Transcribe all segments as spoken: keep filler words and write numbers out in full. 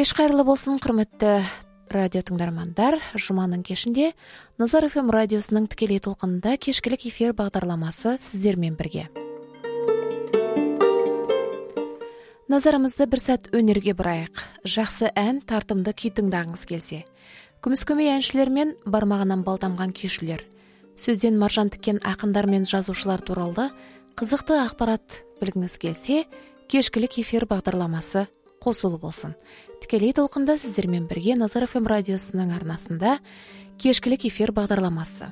Кеш қайырлы болсын, құрметті радио тыңдармандар. Жұманың кешінде Назар эф эм радиосының тікелей толқынында кешкілік эфир бағдарламасы сіздермен бірге. Назарымызды бір сәт өнерге бұрайық. Жақсы ән, тартымды күй тыңдағыңыз келсе. Күміскөмей әншілер мен бармағынан балтамған күйшілер. Сөзден маржан тіккен ақындар мен жазушылар туралы қызықты ақпарат білгіңіз келсе, кешкілік эфир бағдарламасы қосулы болсын. Тікелей толқында сіздермен бірге Назар эф эм радиосының арнасында кешкілік эфир бағдарламасы.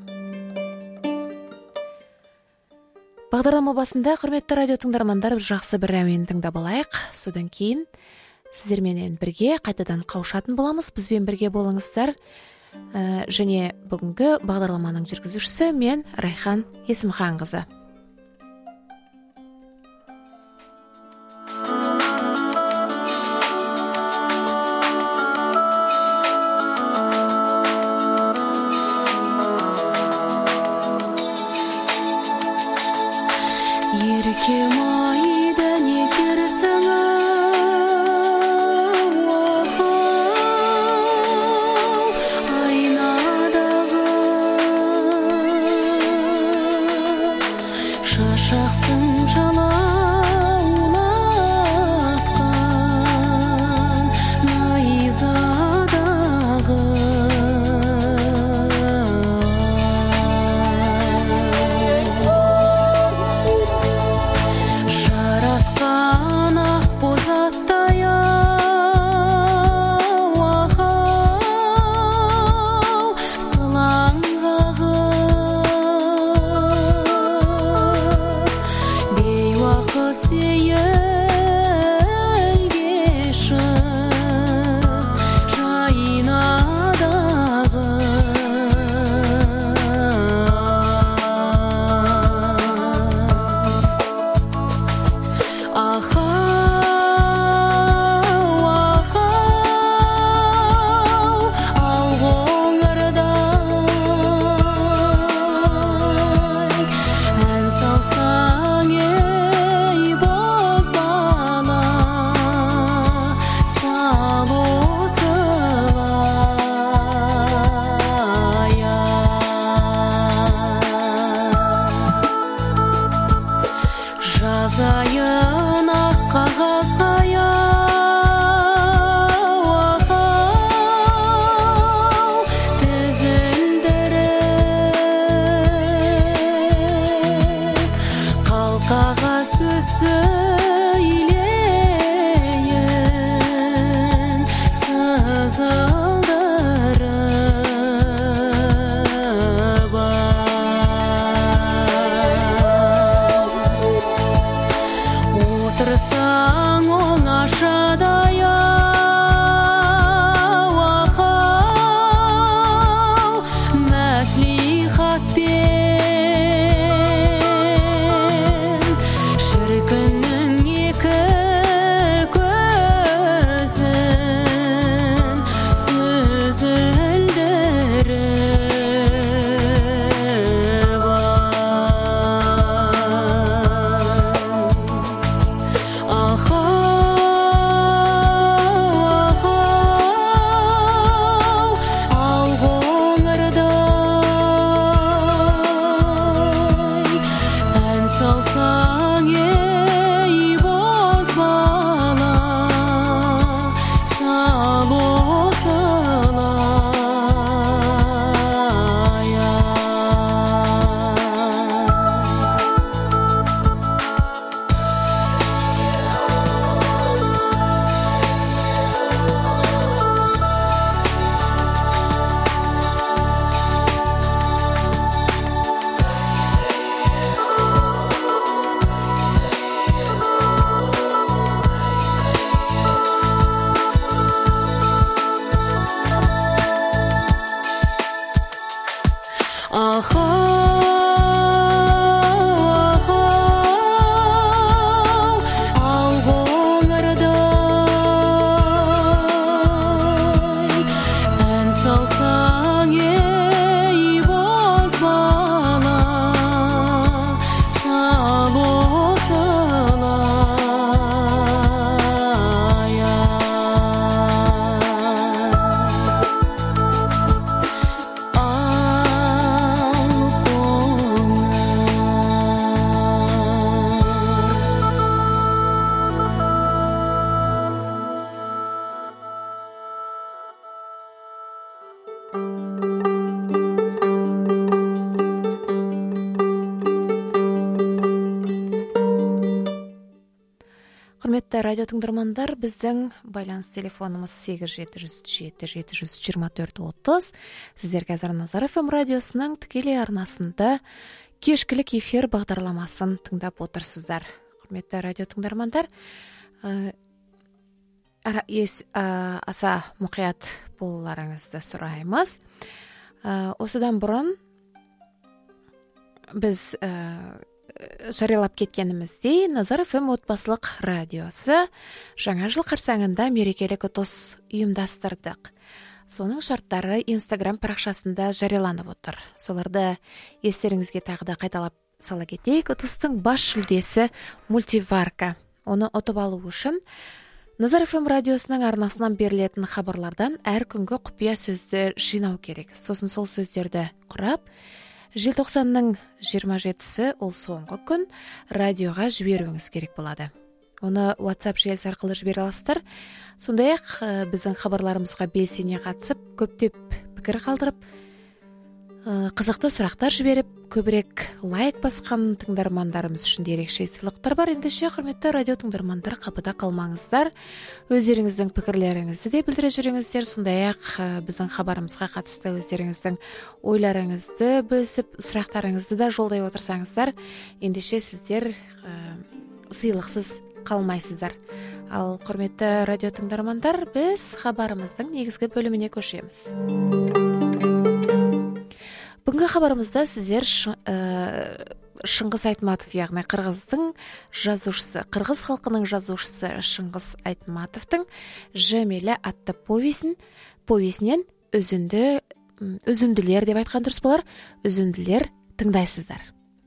Бағдарлама басында, құрметті радио тыңдармандар, жақсы бір әуен тыңдап алайық. Содан кейін сіздермен бірге қайтадан қауышатын боламыз. Бізбен бірге болыңыздар. Ә, және бүгінгі бағдарламаның жүргізушісі мен Райхан Есімханқызы. Құрметті радио тыңдармандар, біздің байланыс телефонымыз сегіз жеті жүз жеті жеті жүз жиырма төрт отыз. Сіздер қазір Назар эф эм радиосының тікелей арнасында кешкілік эфир бағдарламасын тыңдап отырсыздар. Құрметті радио тыңдармандар, аса мұқият болуларыңызды сұраймыз. Осыдан бұрын біз жариялап кеткеніміздей, Назар эф эм отбасылық радиосы жаңа жыл қарсаңында мерекелік ұтыс ұйымдастырдық. Соның шарттары Инстаграм парақшасында жарияланып отыр. Соларды естеріңізге тағы да қайталап сала кетейік. Ұтыстың бас жүлдесі мультиварка. Оны ұтып алу үшін Назар эф эм радиосының арнасынан берілетін хабарлардан әр күнгі құпия сөзді жинау керек. Сосын сол сөздерді құрап, желтоқсанның жиырма жетісі, ол соңғы күн, радиоға жіберуіңіз керек болады. Оны WhatsApp желісі арқылы жібере аласыздар. Сондай-ақ біздің хабарларымызға белсене қатысып, көптеп пікір қалдырып, қызықты сұрақтар жіберіп, көбірек лайк басқан тыңдармандарымыз үшін ерекше сыйлықтар бар. Ендеше, құрметті радио тыңдармандар, қапыда қалмаңыздар. Өздеріңіздің пікірлеріңізді де білдіре жүріңіздер. Сондай-ақ біздің хабарымызға қатысты өздеріңіздің ойларыңызды бөлісіп, сұрақтарыңызды да жолдай отырсаңыздар, ендеше сіздер сыйлықсыз қалмайсыздар. Ал құрметті радио тыңдармандар, біз хабарымыздың негізгі бөліміне көшеміз. Бүгінгі хабарымызда сіздер Шыңғыс Айтматов, яғни қырғыздың жазушысы, қырғыз халқының жазушысы Шыңғыс Айтматовтың Жәмилә атты повесін, повесінен үзінді, үзінділер деп айтқан дұрыс болар, үзінділер тыңдайсыздар.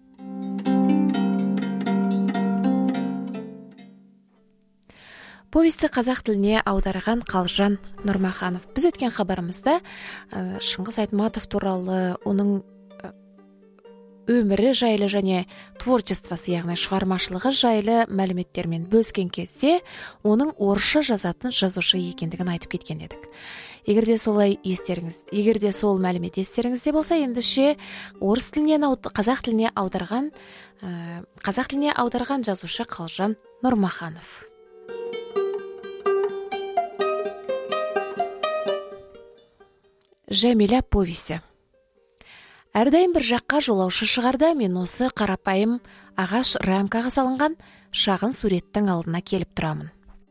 Повесті қазақ тіліне аударған Қалжан Нұрмаханов. Біз өткен хабарымызда Шыңғыс Айтматов туралы, оның өмірі жайлы және творчествосы, яғни шығармашылығы жайлы мәліметтермен бөліскен кезде оның орысша жазатын жазушы екендігін айтып кеткен едік. Егер де солай естеріңіз, егер де сол мәлімет естеріңізде болса, ендеше орыс тілінен қазақ тіліне аударған қазақ тіліне аударған жазушы Қалжан Нұрмаханов. Жәмилә повесі. Әрдайым бір жаққа жолаушы шығарда, мен осы қарапайым ағаш рамкаға салынған шағын суреттің алдына келіп тұрамын.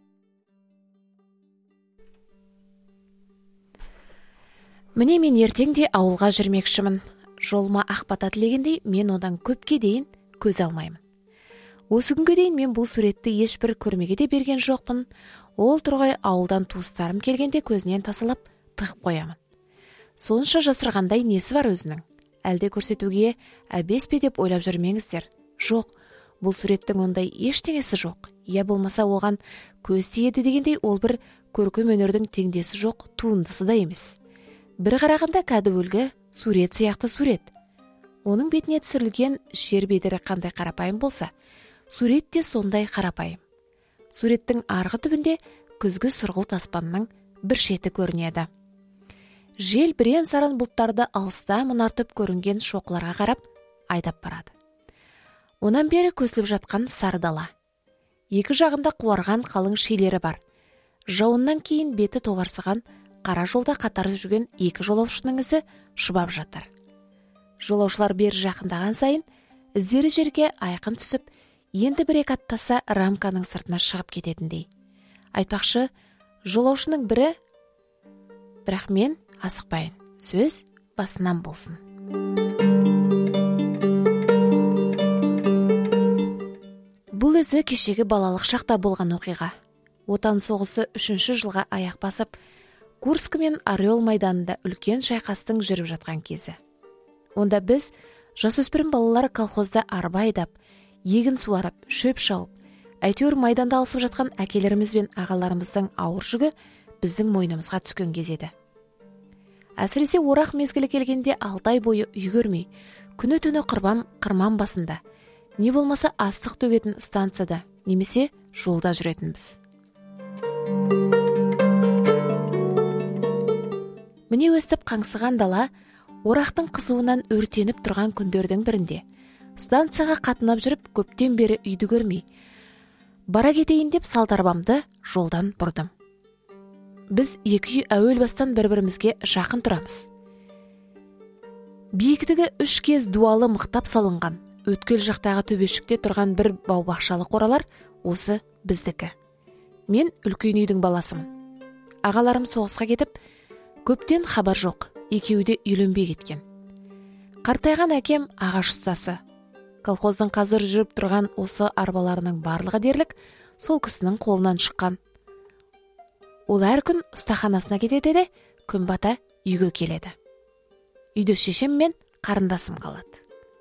Міне, мен ертеңде ауылға жүрмекшімін. Жолыма ақ бата тілегендей, мен одан көпке дейін көз алмаймын. Осы күнге дейін мен бұл суретті ешбір көрмеге де берген жоқпын. Ол тұрғай ауылдан туыстарым келгенде көзінен тасалап тығып қоямын. Сонша жасырғандай несі бар өзінің? Әлде көрсетуге әбес пе деп ойлап жүрмеңіздер. Жоқ, бұл суреттің ондай ештеңесі жоқ. Я болмаса оған көз тиеді дегендей, ол бір көркем өнердің теңдесі жоқ туындысы да емес. Бір қарағанда кәдімгі сурет сияқты сурет. Оның бетіне түсірілген жер бедері қандай қарапайым болса, сурет те сондай қарапайым. Суреттің арғы түбінде күзгі сұрғылт аспанның бір шеті көрінеді. Жел бірен саран бұлттарды алыста мұнартып көрінген шоқыларға қарап айдап барады. Онан бері көсіліп жатқан сары дала. Екі жағында қуарған қалың шилері бар. Жауыннан кейін беті тобарсыған қара жолда қатар жүрген екі жолаушының ізі шұбап жатыр. Жолаушылар бері жақындаған сайын іздері жерге айқын түсіп, енді бір-екі аттаса рамканың сыртына шығып кететіндей. Айтпақшы, жолаушының бірі, бірақ мен асықпайын, сөз басынан болсын. Бұл өзі кешегі балалық шақта болған оқиға. Отан соғысы үшінші жылға аяқ басып, Курск мен Орел майданында үлкен шайқастың жүріп жатқан кезі. Онда біз, жасөспірім балалар колхозда арба айдап, егін суарып, шөп шауып, әйтеуір майданда алысып жатқан әкелеріміз бен ағаларымыздың ауыр жүгі біздің мойнымызға түскен кез еді. Әсіресе орақ мезгілі келгенде алты ай бойы үй көрмей, күні түні қырбам қырман басында, не болмаса астық төгетін станцияда, немесе жолда жүретінбіз. Міне өстіп қаңсыған дала, орақтың қызуынан өртеніп тұрған күндердің бірінде, станцияға қатынап жүріп көптен бері үйді көрмей, Бара кетейін деп салт арбамды жолдан бұрдым. Біз екі үй әуел бастан бір-бірімізге жақын тұрамыз. Биіктігі үш кез дуалы мықтап салынған, өткел жақтағы төбешікте тұрған бір бау-бақшалы қоралар осы біздікі. Мен үлкен үйдің баласымын. Ағаларым соғысқа кетіп, көптен хабар жоқ, екеуі де үйленбей кеткен. Қартайған әкем ағаш ұстасы. Колхоздың қазір жүріп тұрған осы арбаларының барлығы дерлік сол кісінің қолынан шыққан. Ол әр күн ұстаханасына кетеді де, күн бата үйге келеді. Үйде шешем мен қарындасым қалады.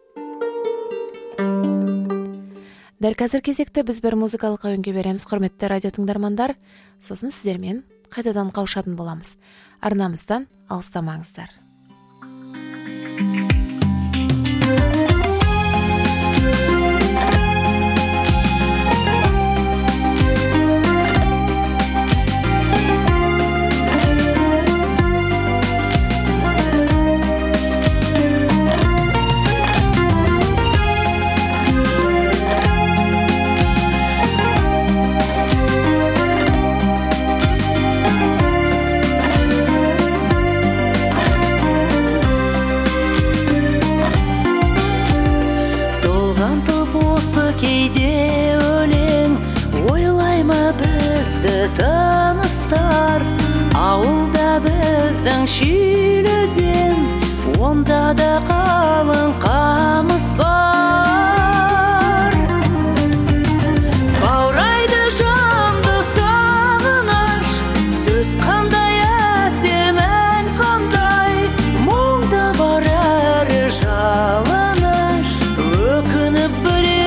Дәл қазір кезекті біз бір музыкалық әуенге береміз, құрметті радио тыңдармандар. Сосын сіздермен қайтадан қауышатын боламыз. Арнамыздан алыстамаңыздар. Кейде өлең ойлайма бізді таныстар, ауылда біздің шилезен, онда да қалың қамыс бар. Баурайды жанды сағыныш, сөз қандай әсем, ән қандай, мұңда бар әрі жалыныш, өкініп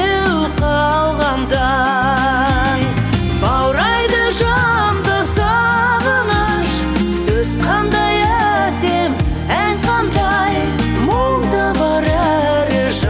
баурайды жанды сағыныш, сөз қандай әсем, ән қандай, мұңда бар әрі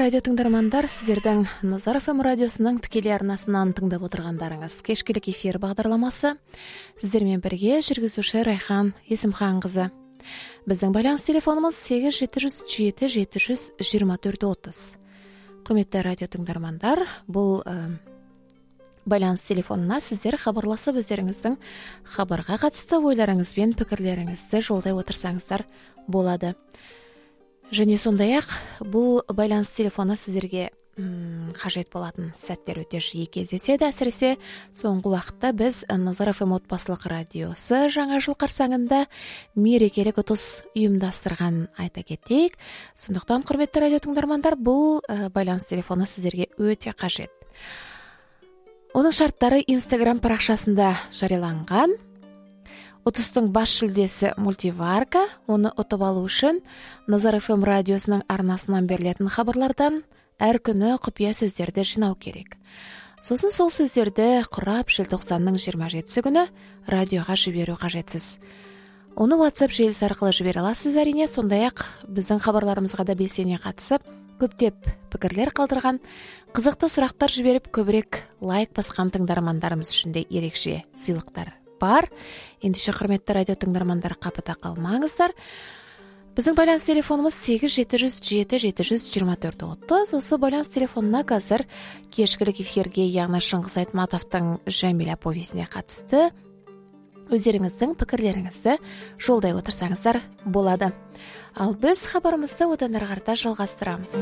радио тыңдармандар, сіздердің Назар эф эм радиосының тікелей арнасынан тыңдап отырғандарыңыз кешкілік эфир бағдарламасы. Сіздермен бірге жүргізуші Райхан Есімханқызы. Біздің байланыс телефонымыз сегіз жеті жүз жеті жеті жүз жиырма төрт отыз. Құрметті радио тыңдармандар, бұл ә, байланыс телефонына сіздер хабарласып өздеріңіздің хабарға қатысты ойларыңыз бен пікірлеріңізді жолдай отырсаңыздар болады. Және сондай-ақ бұл байланыс телефоны сіздерге м, қажет болатын сәттер өте жиі кездеседі. Әсіресе соңғы уақытта біз Назар эф эм отбасылық радиосы жаңа жыл қарсаңында мерекелік ұтыс ұйымдастырған айта кетейік. Сондықтан, құрметті радио тыңдармандар, бұл ә, байланыс телефоны сіздерге өте қажет. Оның шарттары Инстаграм парақшасында жарияланған. Ұтыстың бас жүлдесі мультиварка. Оны ұтып алу үшін Назар эф эм радиосының арнасынан берілетін хабарлардан әр күні құпия сөздерді жинау керек. Сосын сол сөздерді құрап желтоқсанның жиырма жетісі күні радиоға жіберу қажетсіз. Оны WhatsApp желісі арқылы жібере аласыз әрине. Сондай-ақ біздің хабарларымызға да белсене қатысып, көптеп пікірлер қалдырған, қызықты сұрақтар жіберіп, көбірек лайк басқан тыңдармандарымыз үшін де ерекше сыйлықтар бар. Ендеше, құрметті радио тыңдармандар, қапыда қалмаңыздар. Біздің байланыс телефонымыз сегіз жеті жүз жеті жеті жүз жиырма төрт отыз. Осы байланыс телефонына қазір кешкілік эфирге, яғни Шыңғыс Айтматовтың Жәмила повесіне қатысты өздеріңіздің пікірлеріңізді жолдай отырсаңыздар болады. Ал біз хабарымызды одан әрі қарата жалғастырамыз.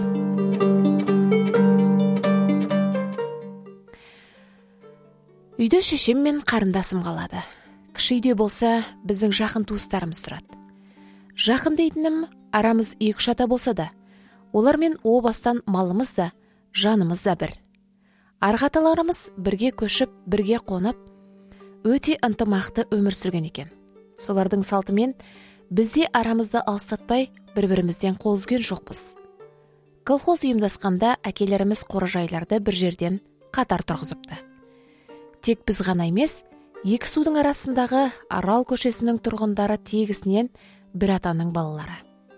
Үйде шешем мен қарындасым қалады. Кіші үйде болса, біздің жақын туыстарымыз тұрады. Жақын дейтінім, арамыз екі-үш ата болса да, олармен о бастан малымыз да, жанымыз да бір. Арғы-аталарымыз бірге көшіп, бірге қонып, өте ынтымақты өмір сүрген екен. Солардың салтымен бізде арамызды алыстатпай бір-бірімізден қол үзген жоқпыз. Колхоз ұйымдасқанда әкелеріміз қоражайларды бір жерден қатар тұрғызыпты. Тек біз ғана емес, екі судың арасындағы Арал көшесінің тұрғындары тегісінен бір атаның балалары.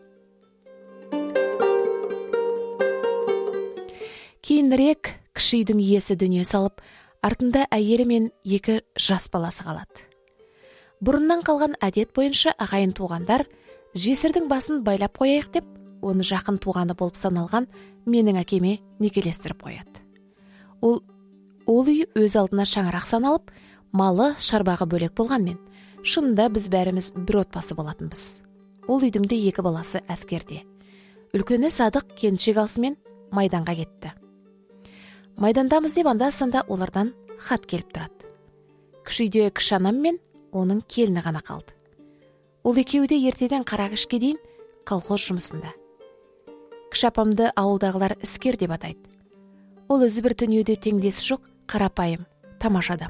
Кейінірек кіші үйдің иесі дүние салып, артында әйелі мен екі жас баласы қалады. Бұрыннан қалған әдет бойынша ағайын туғандар жесірдің басын байлап қояйық деп, оны жақын туғаны болып саналған менің әкеме некелестіріп қояды. Ол Ол үй өз алдына шаңырақ саналып, малы шарбағы бөлек болғанмен, шынында біз бәріміз бір отбасы болатынбыз. Ол үйдің де екі баласы әскерде. Үлкені Садық келіншек алысымен майданға кетті. Майдандамыз деп анда-санда олардан хат келіп тұрады. Кіші үйде кіші анам мен оның келіні ғана қалды. Ол екеуі де ертеден қара кешке дейін колхоз жұмысында. Кіші апамды ауылдағылар іскер деп атайды. Ол өзі бір дүниеде теңдесі жоқ, қарапайым, тамаша адам.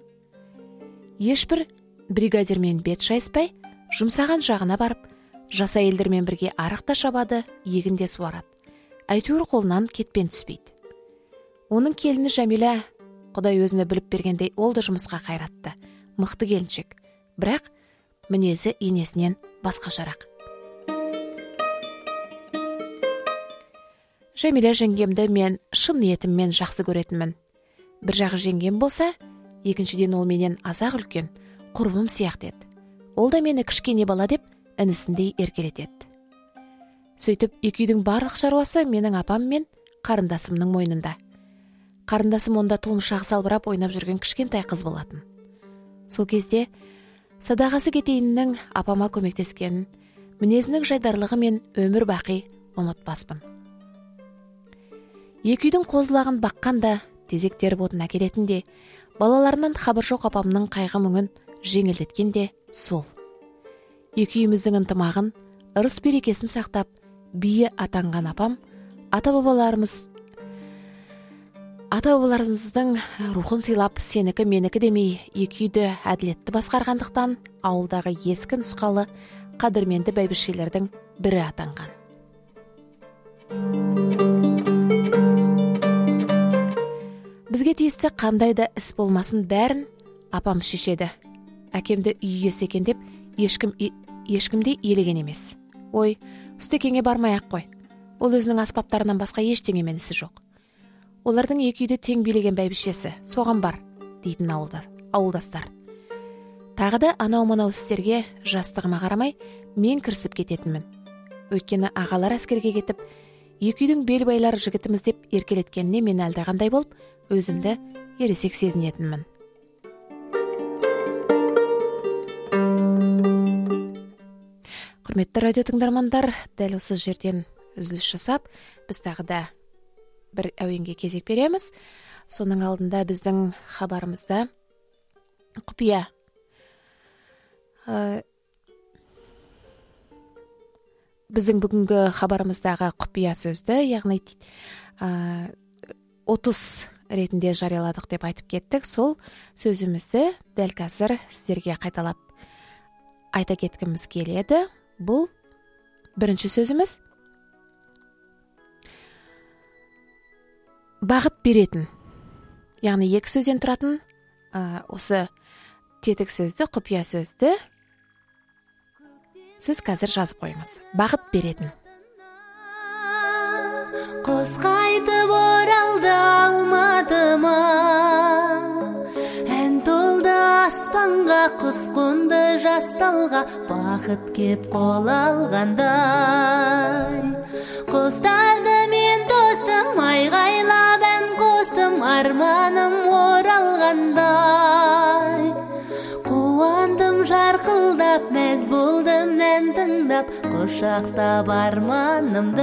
Ешбір бригадирмен бет шайыспай, жұмсаған жағына барып, жас әйелдермен бірге арық та шабады, егін де суарады. Әйтеуір қолынан кетпен түспейді. Оның келіні Жәмила, Құдай өзіне біліп бергендей, ол да жұмысқа қайратты, мықты келіншек. Бірақ мінезі енесінен басқашарақ. Жәмила жеңгемді мен шын ниетіммен жақсы көретінмін. Бір жағы жеңгем болса, екіншіден ол менен азақ үлкен, құрбым сияқты еді. Ол да мені кішкене бала деп інісіндей еркелетеді. Сөйтіп, екі үйдің барлық шаруасы менің апам мен қарындасымның мойнында. Қарындасым онда тұлымшағы салбырап ойнап жүрген кішкентай қыз болатын. Сол кезде садағасы кетейіннің апама көмектескенін, мінезінің жайдарлығы мен өмір бақи ұмытпаспын. Екі үйдің қозылағын баққанда, тезектер ботын әкелетінде, балаларынан хабар жоқ апамның қайғы мұңын жеңілдеткенде сол. Екі үйіміздің ынтымағын, ырыс берекесін сақтап, бие атанған апам, ата-бабаларымыз ата-бабаларымыздың рухын сыйлап, сенікі менікі демей, екі үйді әділетті басқарғандықтан, ауылдағы ескі нұсқалы қадірменді бәйбішелердің бірі атанған. Бізге тиісті қандай да іс болмасын бәрін апам шешеді. Әкемді үй иесі екен деп ешкім ешкімде елеген емес. Ой, ұстекеңе бармай-ақ қой. Ол өзінің аспаптарынан басқа ештеңемен ісі жоқ. Олардың екі үйді тең билеген бәйбішесі, соған бар, дейтін ауылдастар. Тағы да анау-мынау істерге жастығыма қарамай, мен кірісіп кететінмін. Өйткені ағалар әскерге кетіп, екі үйдің бел байлар жігітіміз деп еркелеткеніне мен әлдеқандай болып, өзімді ересек сезінетінмін. Құрметті радио тыңдармандар, дәл осы жерден үзіліс жасап, біз тағы да бір әуенге кезек береміз. Соның алдында біздің хабарымызда құпия біздің бүгінгі хабарымыздағы құпия сөзді, яғни отыз ретінде жарияладық деп айтып кеттік. Сол сөзімізді дәл қазір сіздерге қайталап айта кеткіміз келеді. Бұл бірінші сөзіміз бағыт беретін. Яғни екі сөзден тұратын осы тетік сөзді, құпия сөзді сіз қазір жазып қойыңыз. Бағыт беретін. Құс қайтып оралды алматыма, ән толды аспанға, құс қонды жасталға, бақыт кеп қол алғандай. Құстарды мен тостым, айғайлап ән қостым, арманым оралғандай. Қуандым жарқылдап, мәз болдым ән тыңдап, құшақтап арманымды.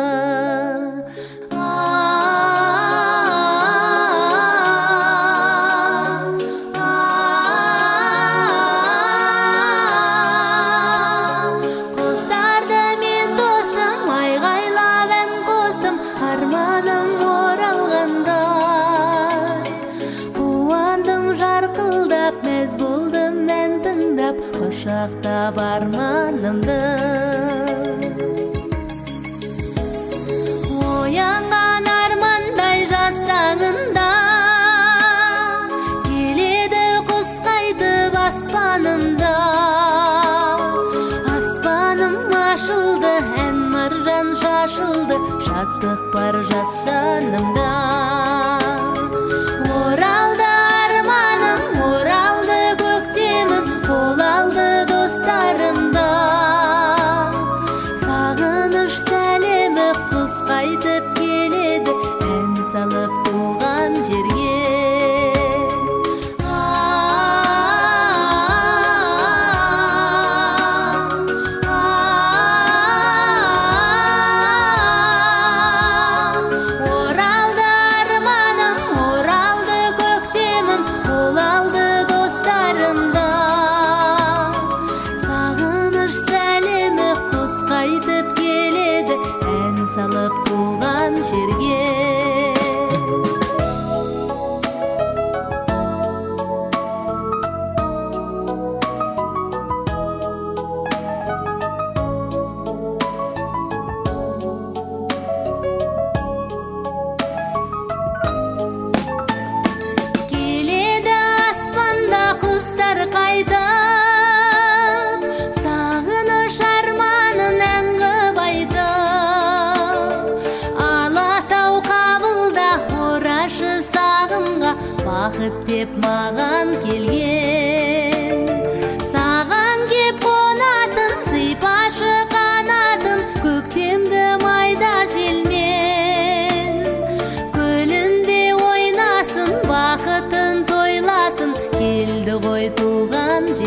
Құстарды мен тостым, айғайлап ән қостым, арманым оралғандай. Қуандым жарқылдап, мәз болдым ән тыңдап, құшақтап арманымды. Оянған армандай жастаңында, келеді құс қайтып аспанымда. Аспаным ашылды, ән маржан шашылды, шаттық бар жас жанымда. Оралды арманым, оралды көктемім, қол алды достарымда. Сағыныш сәлемі құс қайтып келеді, ән салып туған жерге. Оралды арманым, оралды көктемім, қол алды достарымда. Сағыныш сәлемі құс қайтып келеді, ән салып туған жерге. Келеді аспанда құстар қайтып, сағыныш арманын ән қып айтып. Алатау қабылда орашы сағымға, бақыт деп маған келген. Саған кеп қонатын, сыйпашы қанатын, көктемгі майда желмен. Көлінде ойнасын, бақытын тойласын, келді ғой туған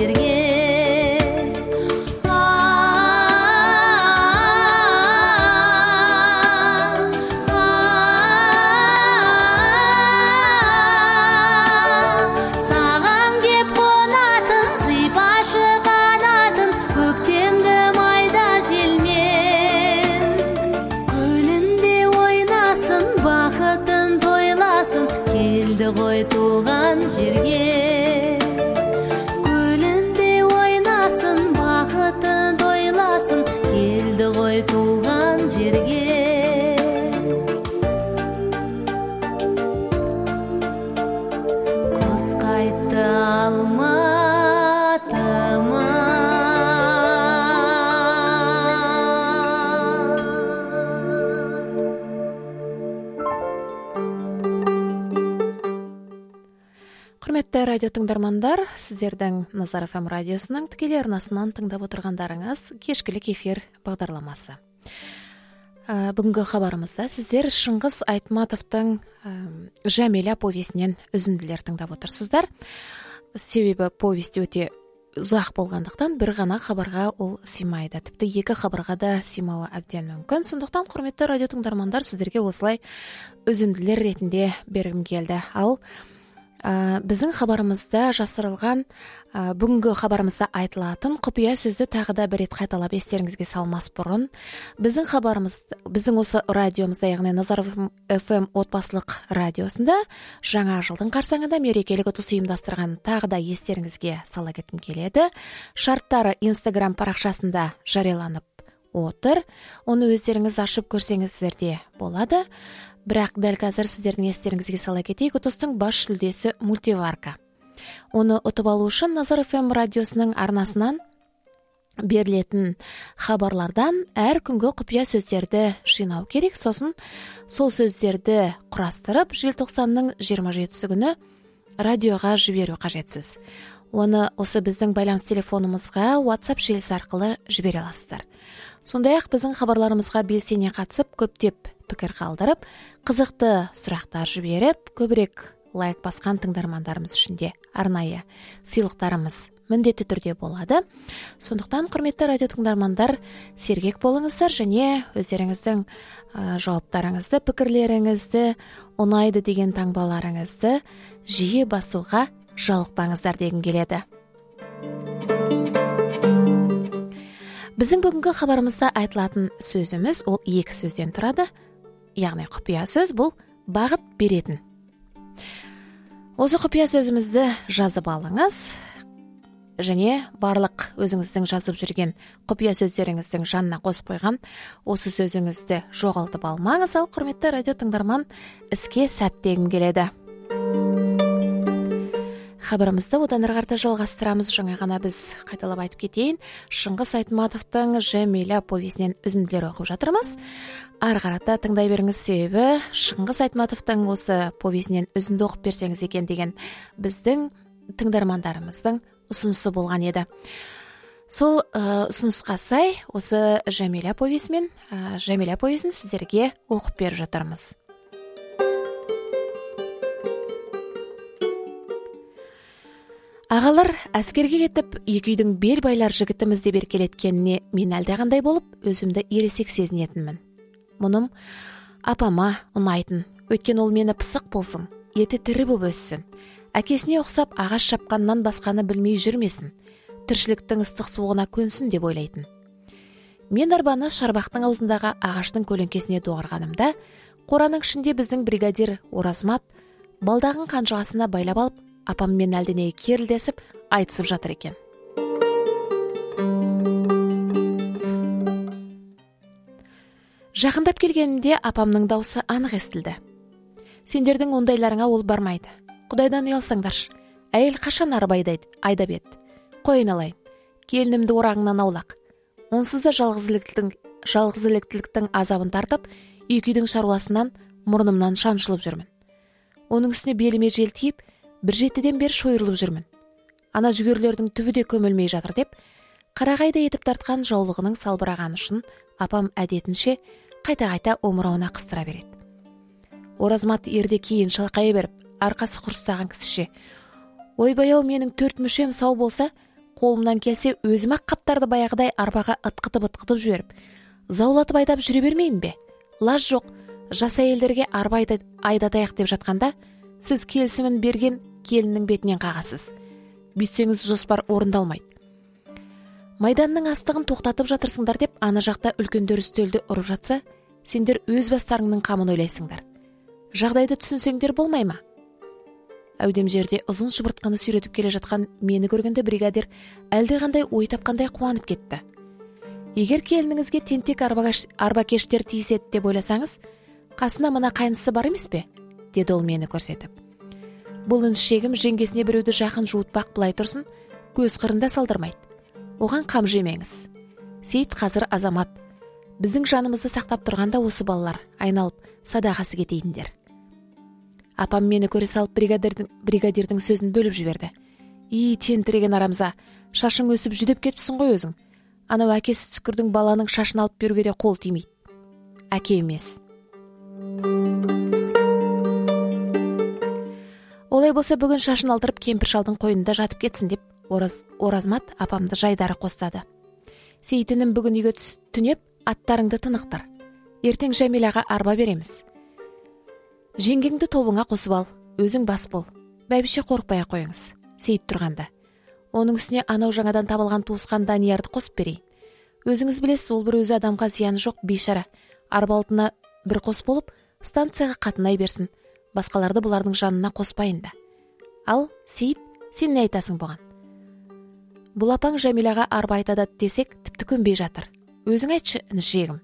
радио тыңдармандар, сіздердің Назар эф эм радиосының тікелей арнасынан тыңдап отырғандарыңыз кешкілік эфир бағдарламасы. Бүгінгі хабарымызда сіздер Шыңғыс Айтматовтың Жәмила повесінен үзінділер тыңдап отырсыздар. Себебі повесті өте ұзақ болғандықтан бір ғана хабарға ол сыймайды. Тіпті екі хабарға да сыймауы әбден мүмкін. Сондықтан құрметті радио тыңдармандар, сіздерге осылай үзінділер ретінде бергім келді. Ал ә, біздің хабарымызда жасырылған, ә, бүгінгі хабарымызда айтылатын құпия сөзді тағы да бір рет қайталап естеріңізге салмас бұрын, біздің хабарымыз, біздің осы радиомызда, яғни Назар эф эм отбасылық радиосында жаңа жылдың қарсаңында мерекелік ұтыс ұйымдастырған тағы да естеріңізге сала кеткім келеді. Шарттары Инстаграм парақшасында жарияланып отыр. Оны өздеріңіз ашып көрсеңіздер де болады. Бірақ дәл қазір сіздердің естеріңізге сала кетейік, ұтыстың бас жүлдесі мультиварка. Оны ұтып алу үшін Назар эф эм радиосының арнасынан берілетін хабарлардан әр күнгі құпия сөздерді жинау керек. Сосын сол сөздерді құрастырып, желтоқсанның жиырма жетісі күні радиоға жіберу қажетсіз. Оны осы біздің байланыс телефонымызға WhatsApp желісі арқылы жібере аласыздар. Сондай-ақ біздің хабарларымызға белсене қатысып, көптеп пікір қалдырып, қызықты сұрақтар жіберіп, көбірек лайк басқан тыңдармандарымыз үшін де арнайы сыйлықтарымыз міндетті түрде болады. Сондықтан, құрметті радио тыңдармандар, сергек болыңыздар және өздеріңіздің ә, жауаптарыңызды, пікірлеріңізді, ұнайды деген таңбаларыңызды жиі басуға жалықпаңыздар дегім келеді. Біздің бүгінгі хабарымызда айтылатын сөзіміз ол екі сөзден тұрады. Яғни құпия сөз бұл бағыт беретін. Осы құпия сөзімізді жазып алыңыз және барлық өзіңіздің жазып жүрген құпия сөздеріңіздің жанына қосып қойған осы сөзіңізді жоғалтып алмаңыз. Ал құрметті радио тыңдарман, іске сәт дегім келеді. Хабарымызды одан әрі қарата жалғастырамыз. Жаңа ғана біз қайталап айтып кетейін, Шыңғыс Айтматовтың Жәмила повесінен үзінділер оқып жатырмыз. Ары қарата тыңдай беріңіз, себебі Шыңғыс Айтматовтың осы повесінен үзінді оқып берсеңіз екен деген біздің тыңдармандарымыздың ұсынысы болған еді. Сол ә, ұсынысқа сай осы Жәмила повесімен, ә, Жәмила повесін сіздерге оқып беріп жатырмыз. Ағалар әскерге кетіп, екі үйдің бел байлар жігітімізде беркелеткеніне мен әлдеқандай болып, өзімді ересек сезінетінмін. Мұным апама ұнайтын, өткен ол мені пысық болсын, еті тірі боп өссін. Әкесіне ұқсап ағаш шапқаннан басқаны білмей жүрмесін, тіршіліктің ыстық суығына көнсін деп ойлайтын. Мен арбаны шарбақтың аузындағы ағаштың көлеңкесіне доғарғанымда, қораның ішінде біздің бригадир Оразмат балдағын қанжығасына байлап алып, апаммен әлденеге керілдесіп айтысып жатыр екен. Жақындап келгенімде апамның даусы анық естілді. Сендердің ондайларыңа ол бармайды. Құдайдан ұялсаңдаршы. Әйел қашан арба айдап еді. Қойын алайын. Келінімді орағыңнан аулақ. Онсыз да жалғызіліктің, жалғызіліктіліктің азабын тартып, екі үйдің шаруасынан мұрнымнан шаншылып жүрмін. Оның үстіне беліме жел тиіп, бір жетіден бері шойырылып жүрмін. Ана жүгерлердің түбі де көмілмей жатыр деп, қарағайда етіп тартқан жаулығының салбыраған үшін апам әдетінше қайта-қайта омырауына қыстыра береді. Оразмат ерде кейін шалқая беріп, арқасы құрыстаған кісіше, ойбай-ау, менің төрт мүшем сау болса, қолымнан келсе өзім-ақ қаптарды баяғыдай арбаға ытқытып-ытқытып жіберіп, заулатып айдап жүре бермеймін бе? Лаж жоқ, жас әйелдерге арба айдатайық деп жатқанда, сіз келісімін берген келіннің бетінен қағасыз. Бүйтсеңіз жоспар орындалмайды. Майданның астығын тоқтатып жатырсыңдар деп, ана жақта үлкендер үстелді ұрып жатса, сендер өз бастарыңның қамын ойлайсыңдар. Жағдайды түсінсеңдер болмай ма? Әудем жерде ұзын шыбыртқаны сүйретіп келе жатқан мені көргенде бригадир әлдеқандай ой тапқандай қуанып кетті. Егер келініңізге тентек арбакештер тиіседі деп ойласаңыз, қасына мына қайнысы бар емес пе? Деді ол мені көрсетіп. Бұл інішегім жеңгесіне біреуді жақын жуытпақ былай тұрсын, көз қырында салдырмайды. Оған қам жемеңіз. Сейіт қазір азамат. Біздің жанымызды сақтап тұрғанда осы балалар айналып садағасы кетейіндер. Апам мені көре салып бригадирдің, бригадирдің сөзін бөліп жіберді. «И, тентіреген арамза, шашың өсіп жүдеп кетіпсің ғой өзің. Анау әкесі түскірдің баланың шашын алып беруге де қол тимейді. Әке емес». Олай болса бүгін шашын алдырып кемпір шалдың қойнында жатып кетсін деп ораз, Оразмат апамды жайдары қостады. «Сейіт інім бүгін үйге түнеп, аттарыңды тынықтыр. Ертең Жәмилаға арба береміз. Жеңгеңді тобыңа қосып ал, өзің бас бол. Бәйбіше қорықпай қойыңыз. Сейіт тұрғанда. Оның үстіне анау жаңадан табылған туысқан Даниярды қосып берейін. Өзіңіз білесіз, ол бір өзі адамға зияны жоқ бейшара. Арба алдына бір қос болып, станцияға қатынай берсін. Басқаларды бұлардың жанына қоспайын да. Ал, Сейіт, сен не айтасың бұған? Бұл апаң Жәмилаға арба айтады десек, тіпті көнбей жатыр. Өзің айтшы, інішегім».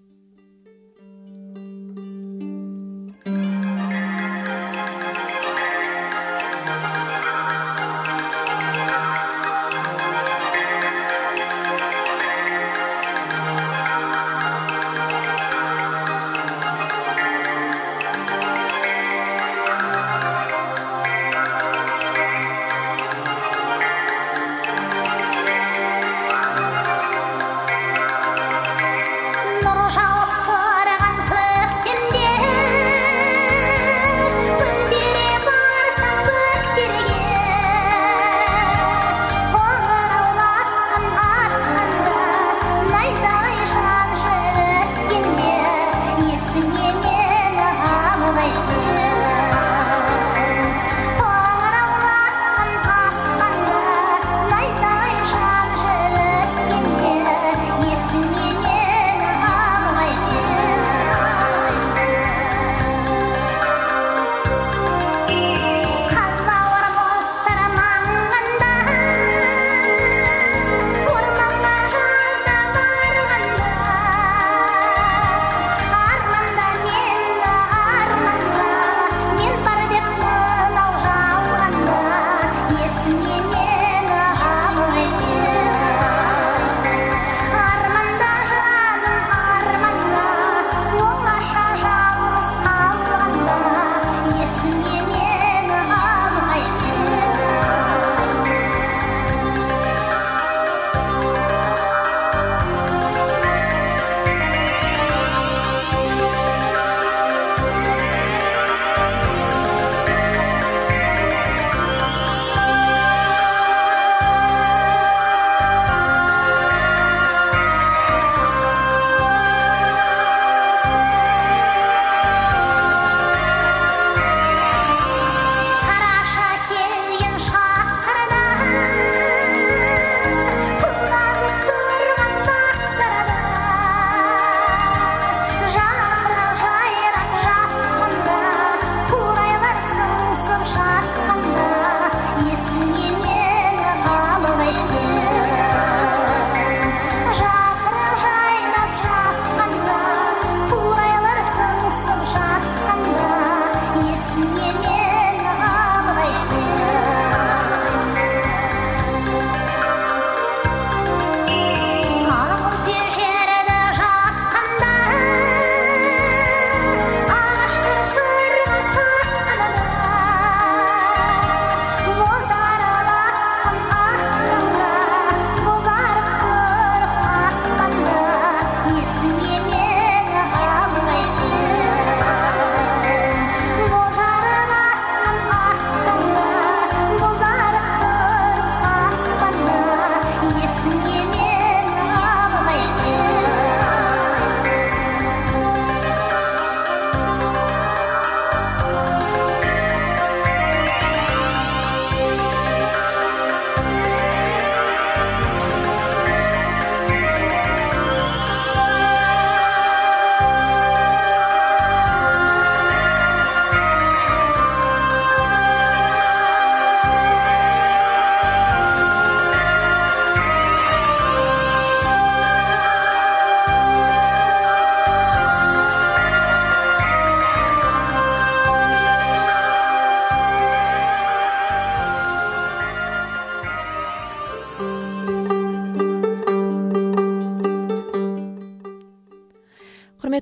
Нұржан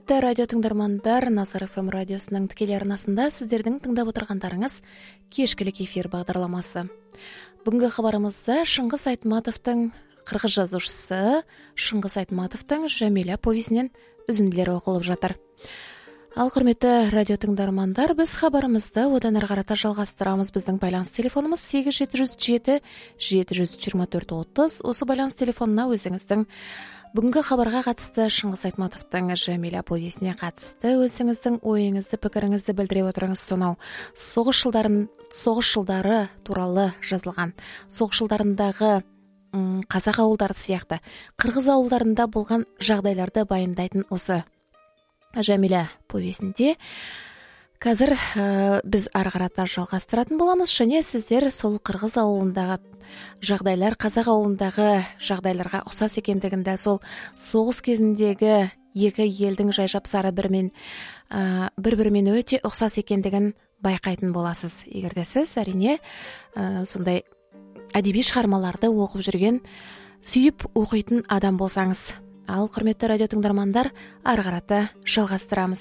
Құрметті радио тыңдармандар, Назар эф эм радиосының тікелей арнасында сіздердің тыңдап отырғандарыңыз кешкілік эфир бағдарламасы. Бүгінгі хабарымызда Шыңғыс Айтматовтың, қырғыз жазушысы Шыңғыс Айтматовтың Жәмила повесінен үзінділер оқылып жатыр. Ал құрметті радио тыңдармандар, біз хабарымызды одан әрі қарата жалғастырамыз. Біздің байланыс телефонымыз сегіз жеті жүз жеті жеті жүз жиырма төрт отыз. Осы байланыс телефонына өзіңіздің бүгінгі хабарға қатысты, Шыңғыс Айтматовтың Жәмила повесіне қатысты өзіңіздің ойыңызды, пікіріңізді білдіре отырыңыз. Сонау соғыс жылдарын, соғыс жылдары туралы жазылған, соғыс жылдарындағы қазақ ауылдары сияқты қырғыз ауылдарында болған жағдайларды баяндайтын осы Жәмила повесінде қазір ә, біз ары қарата жалғастыратын боламыз. Және сіздер сол қырғыз ауылындағы жағдайлар қазақ ауылындағы жағдайларға ұқсас екендігінде, сол соғыс кезіндегі екі елдің жай-жапсары бірмен ә, бір-бірімен өте ұқсас екендігін байқайтын боласыз. Егер де сіз әрине ә, сондай әдеби шығармаларды оқып жүрген, сүйіп оқитын адам болсаңыз. Ал құрметті радио тыңдармандар, ары қарата жалғастырамыз.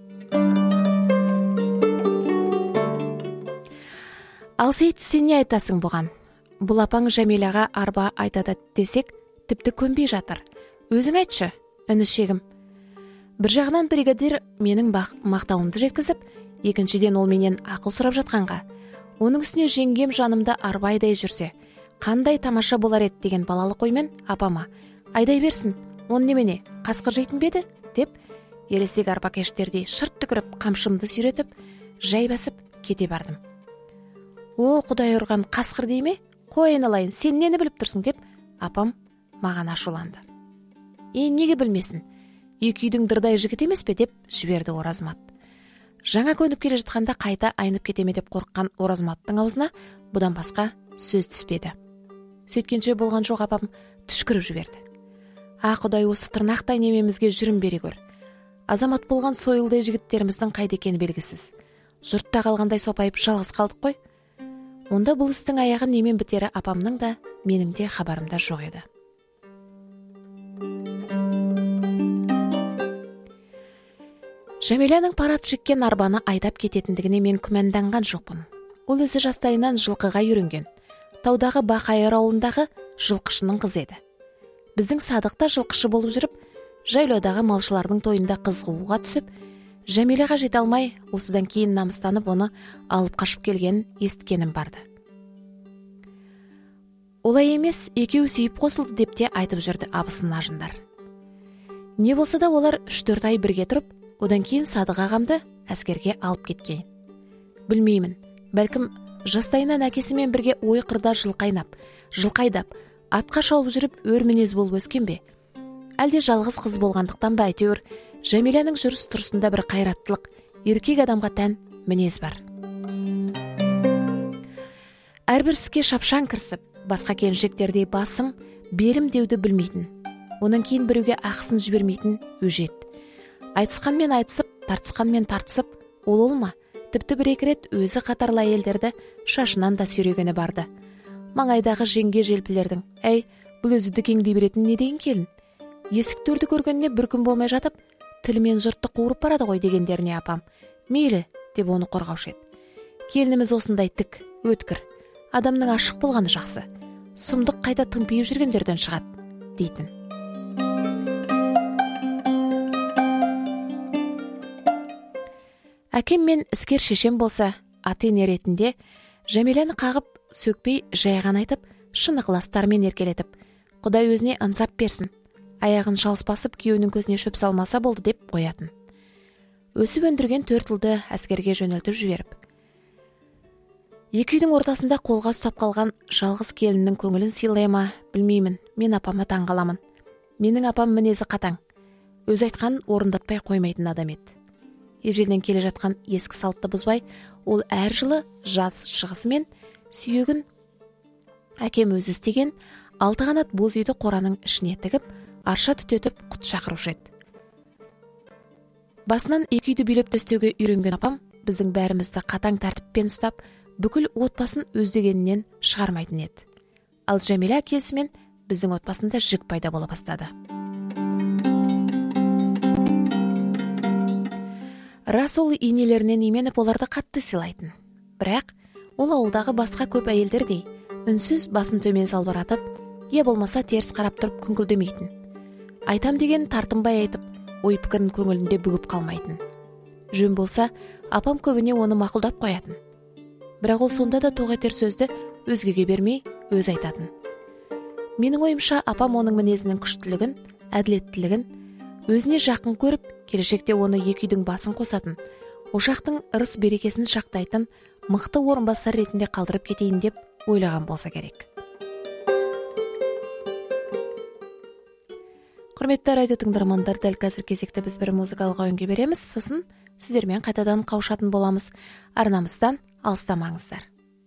Ал Сейіт, сен не айтасың бұған? Бұл апаң Жәмилаға арба айтады десек, тіпті көнбей жатыр. Өзің айтшы, інішегім. Бір жағынан бригадир менің мақтауымды жеткізіп, екіншіден ол менен ақыл сұрап жатқанға, оның үстіне жеңгем жанымда арба айдай жүрсе, қандай тамаша болар еді деген балалық оймен апама, айдай берсін, он немене, қасқыр жейтін беді, деп ересек арбакештердей шырт түкіріп, қамшымды сүйретіп, жай басып кете бардым. О, Құдай ұрған, қасқыр дей ме? Қой айналайын, сен нені біліп тұрсың, деп апам маған ашуланды. Е, неге білмесін? Екі үйдің дырдай жігіт емес пе, деп жіберді Оразмат. Жаңа көніп келе жатқанда қайта айнып кетеме деп қорыққан Оразматтың аузына бұдан басқа сөз түспеді. Сөйткенше болған жоқ, апам түшкіріп жіберді. А, Құдай, осы тырнақтай немемізге жүрім бере көр. Азамат болған сойылдай жігіттеріміздің қайда екені белгісіз. Жұртта қалғандай сопайып жалғыз қалдық қой. Онда бұл істің аяғын немен бітері апамның да, менің де хабарымда жоқ еді. Жәмиланың парат жеккен арбаны айдап кететіндігіне мен күмәнданған жоқпын. Ол өзі жастайынан жылқыға үйренген. Таудағы Бақайыр ауылындағы жылқышының қызы еді. Біздің Садықта жылқышы болып жүріп, жайлаудағы малшылардың тойында қызығуға түсіп, Жәмилаға жете алмай, осыдан кейін намыстанып оны алып қашып келген естікенім барды. Олай емес, екеуі сүйіп қосылды деп те айтып жүрді абысын ажындар. Не болса да олар үш-төрт ай бірге тұрып, одан кейін Садық ағамды әскерге алып кеткен. Білмеймін, бәлкім жастайынан әкесімен бірге ой қырда жылқайнап, жылқайдап, атқа шауып жүріп өр мінез болып өскен бе? Әлде жалғыз қыз болғандықтан ба, әйтеуір Жәмиланың жүріс тұрысында бір қайраттылық, еркек адамға тән мінез бар. Әрбір іске шапшаң кірісіп, басқа келіншектердей басым, белім деуді білмейтін. Онан кейін біреуге ақысын жібермейтін өжет. Айтысқанмен айтысып, тартысқанмен тартысып, ол олма, тіпті бір-екі рет өзі қатарлы әйелдерді шашынан да сүйрегені барды. Маңайдағы жеңге желпілердің, әй, бұл өзі дүкеңдей беретін не деген келін? Есік төрді көргеніне бір күн болмай жатып, тілімен жұртты қуырып барады ғой дегендеріне апам, мейлі, деп оны қорғаушы еді. Келініміз осындай тік, өткір, адамның ашық болғаны жақсы, сұмдық қайта тымпиып жүргендерден шығады, дейтін. Әкем мен іскер шешем болса, ата-ене ретінде Жәмиланы қағып, сөкпей жайған айтып, шын ықыластарымен еркелетіп, Құдай өзіне ынсап берсін, аяғын шалыс басып, күйеуінің көзіне шөп салмаса болды деп қоятын. Өсіп өндірген төрт ұлды әскерге жөнелтіп жіберіп, екі үйдің ортасында қолға ұстап қалған жалғыз келіннің көңілін сыйлай ма, білмеймін, мен апама таңғаламын. Менің апам мінезі қатаң, өз айтқанын орындатпай қоймайтын адам еді. Ежелден келе жатқан ескі салтты бұзбай, ол әр жылы жаз шығысымен сүйегін әкем өзі істеген алты қанат боз үйді қораның ішіне тігіп, арша түтетіп құт шақырушы еді. Басынан екі үйді билеп төстеуге үйренген апам біздің бәрімізді қатаң тәртіппен ұстап, бүкіл отбасын өздегенінен шығармайтын еді. Ал Жәмила келісімен біздің отбасында жік пайда бола бастады. Рас ол инелерінен именіп оларды қатты сыйлайтын. Бірақ ол ауылдағы басқа көп әйелдердей үнсіз басын төмен салбыратып, е болмаса теріс қарап тұрып күңкілдемейтін. Айтам деген тартынбай айтып, ой пікірін көңілінде бүгіп қалмайтын. Жөн болса, апам көбіне оны мақұлдап қоятын. Бірақ ол сонда да тоқ етер сөзді өзгеге бермей, өз айтатын. Менің ойымша, апам оның мінезінің күштілігін, әділеттілігін, өзіне жақын көріп, келешекте оны екі үйдің басын қосатын, ошақтың ырыс берекесін шақтайтын мықты орынбасар ретінде қалдырып кетейін деп ойлаған болса керек. Құрметті радио тыңдармандар, дәл қазір кезекті біз бір музыкалық ойынға береміз, сосын сіздермен қайтадан қауышатын боламыз. Арнамыздан алыстамаңыздар.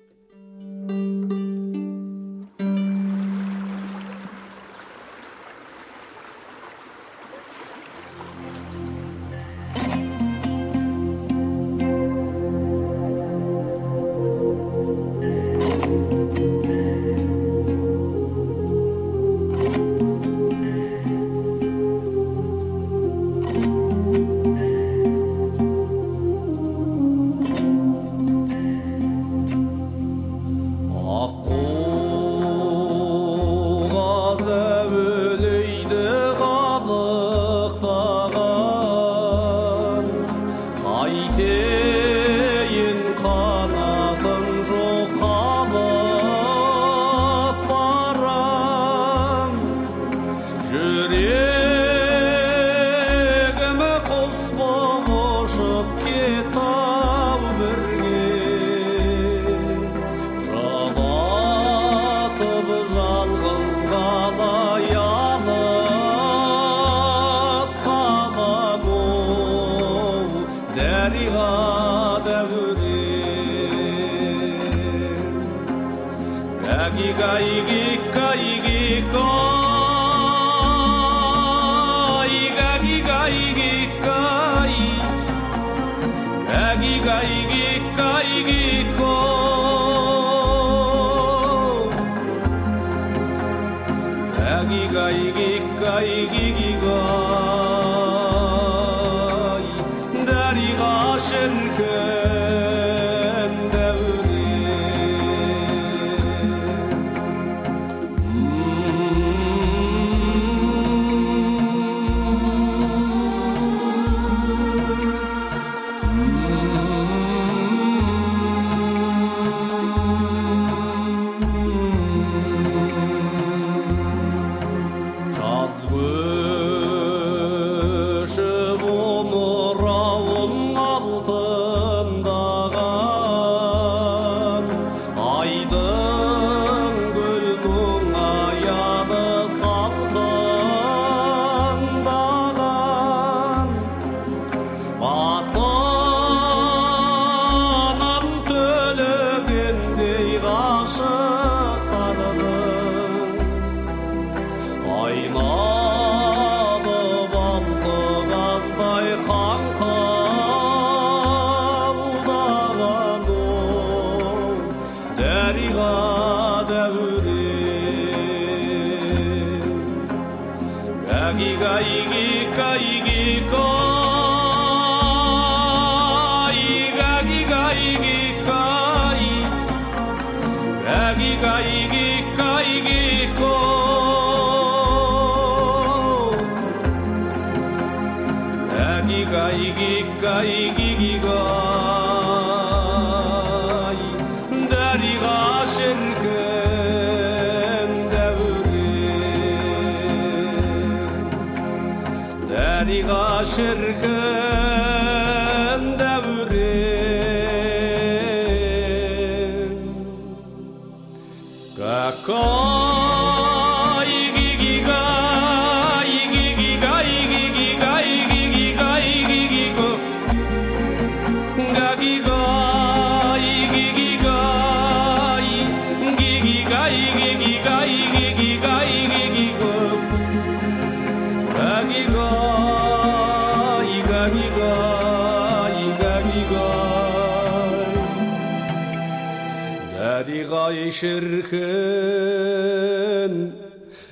Şirkin,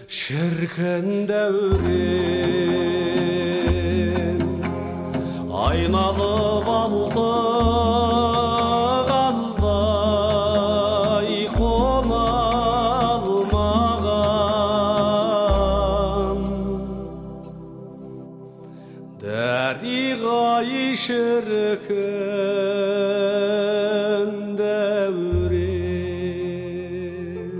şirkin devrin айналып алды қаздай қона алмаған дариға шіркін дәурен.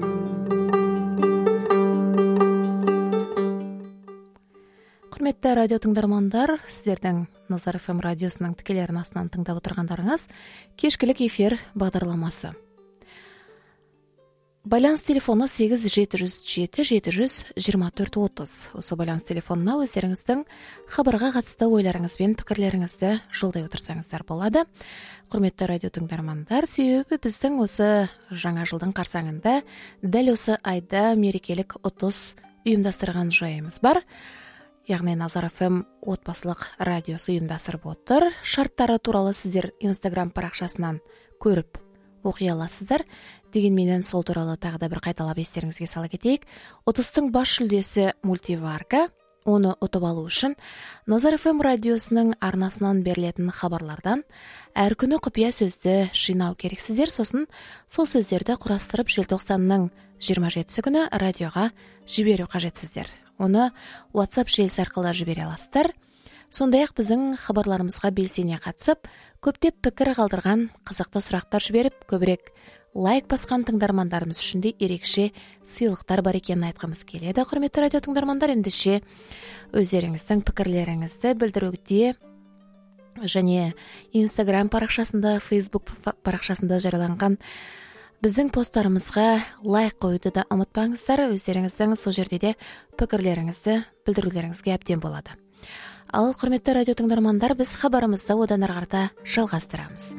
Құрметті радио тыңдармандар, сіздердің Назар эф эм радиосының тікелей арнасынан тыңдап отырғандарыңыз кешкілік эфир бағдарламасы. Байланыс телефоны сегіз жеті жүз жеті жеті жүз жиырма төрт отыз. Осы байланыс телефонына өздеріңіздің хабарға қатысты ойларыңыз бен пікірлеріңізді жолдай отырсаңыздар болады. Құрметті радио тыңдармандар, себебі біздің осы жаңа жылдың қарсаңында дәл осы айда мерекелік ұтыс ұйымдастырған жайымыз бар. Яғни Назар эф эм отбасылық радиосы ұйымдастырып отыр. Шарттары туралы сіздер Инстаграм парақшасынан көріп оқи аласыздар. Дегенменен сол туралы тағы да бір қайталап естеріңізге сала кетейік. Ұтыстың бас жүлдесі мультиварка. Оны ұтып алу үшін Назар эф эм радиосының арнасынан берілетін хабарлардан әр күні құпия сөзді жинау керексіздер. Сосын сол сөздерді құрастырып желтоқсанның жиырма жетісі күні радиоға жіберу қажетсіздер. Оны WhatsApp желісі арқылы жібере аласыздар. Сондай-ақ біздің хабарларымызға белсене қатысып, көптеп пікір қалдырған, қызықты сұрақтар жіберіп, көбірек лайк басқан тыңдармандарымыз үшін де ерекше сыйлықтар бар екенін айтқымыз келеді. Құрметті радио тыңдармандар, ендеше өздеріңіздің пікірлеріңізді білдіруде және Инстаграм парақшасында, Фейсбук парақшасында жарияланған біздің посттарымызға лайк қоюды да ұмытпаңыздар. Өздеріңіздің сол жерде де пікірлеріңізді білдірулеріңізге әбден болады. Ал құрметті радио тыңдармандар, біз хабарымызды одан ары қарата жалғастырамыз.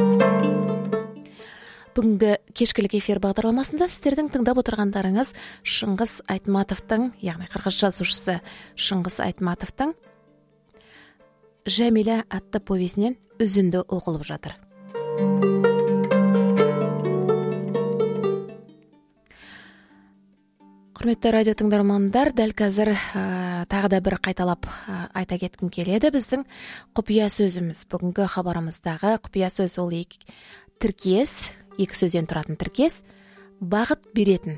Бүгінгі кешкілік эфир бағдарламасында сіздердің тыңдап отырғандарыңыз Шыңғыс Айтматовтың, яғни қырғыз жазушысы Шыңғыс Айтматовтың Жәмила атты повесінен үзінді оқылып жатыр. Құрметті радио тыңдармандар, дәл қазір ә, тағы да бір қайталап ә, айта кеткім келеді. Біздің құпия сөзіміз, бүгінгі хабарымыздағы құпия сөз ол екі тіркес, екі сөзден тұратын тіркес, бағыт беретін.